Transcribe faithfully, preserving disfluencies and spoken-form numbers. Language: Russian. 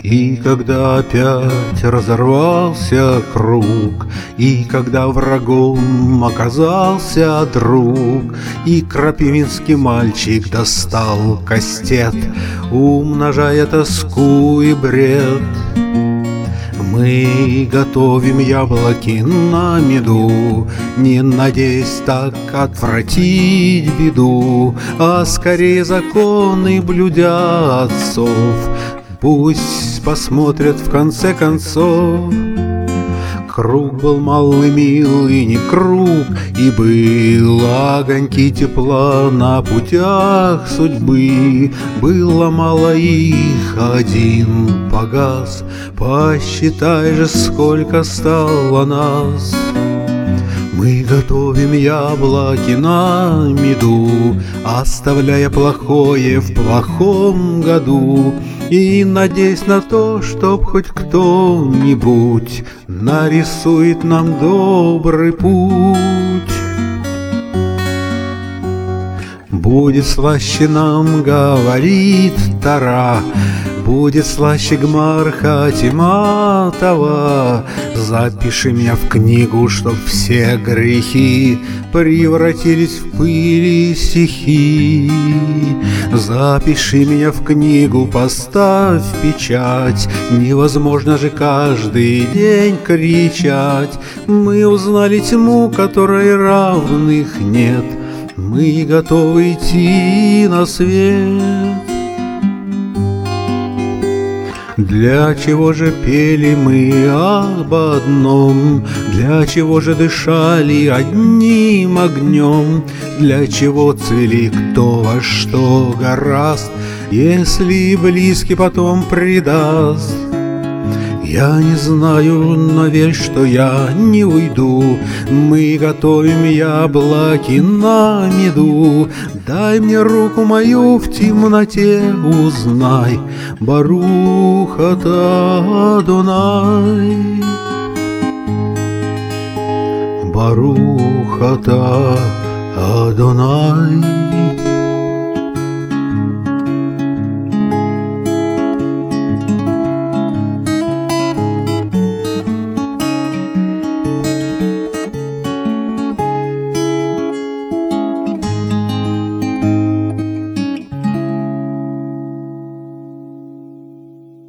И когда опять разорвался круг, и когда врагом оказался друг, и крапивинский мальчик достал кастет, умножая тоску и бред, мы готовим яблоки на меду, не надеясь так отвратить беду, а скорее законы блюдя отцов. Пусть посмотрят в конце концов. Круг был малый, милый, не круг, и было огоньки тепла на путях судьбы. Было мало их, один погас. Посчитай же, сколько стало нас. Мы готовим яблоки на меду, оставляя плохое в плохом году, и надеясь на то, чтоб хоть кто-нибудь нарисует нам добрый путь. Будет слаще нам, говорит Тара, будет слаще Гмарха Тиматова. Запиши меня в книгу, чтоб все грехи превратились в пыль и стихи. Запиши меня в книгу, поставь печать. Невозможно же каждый день кричать. Мы узнали тьму, которой равных нет. Мы готовы идти на свет. Для чего же пели мы об одном? Для чего же дышали одним огнем? Для чего цвели кто во что гораст, если близкий потом предаст? Я не знаю, но верь, что я не уйду. Мы готовим яблоки на меду. Дай мне руку мою в темноте, узнай. Барух ата Адонай. Барух ата Адонай.